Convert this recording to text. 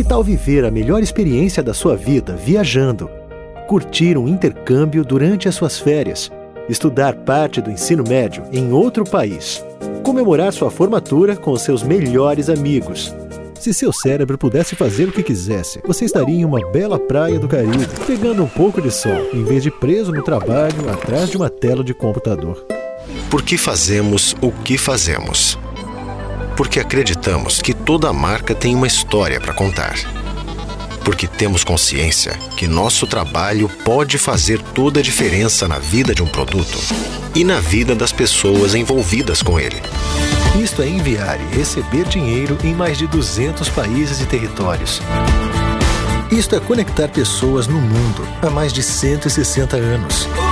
Que tal viver a melhor experiência da sua vida viajando? Curtir um intercâmbio durante as suas férias? Estudar parte do ensino médio em outro país? Comemorar sua formatura com os seus melhores amigos? Se seu cérebro pudesse fazer o que quisesse, você estaria em uma bela praia do Caribe, pegando um pouco de sol, em vez de preso no trabalho atrás de uma tela de computador. Por que fazemos o que fazemos? Porque acreditamos que toda marca tem uma história para contar. Porque temos consciência que nosso trabalho pode fazer toda a diferença na vida de um produto e na vida das pessoas envolvidas com ele. Isto é enviar e receber dinheiro em mais de 200 países e territórios. Isto é conectar pessoas no mundo há mais de 160 anos.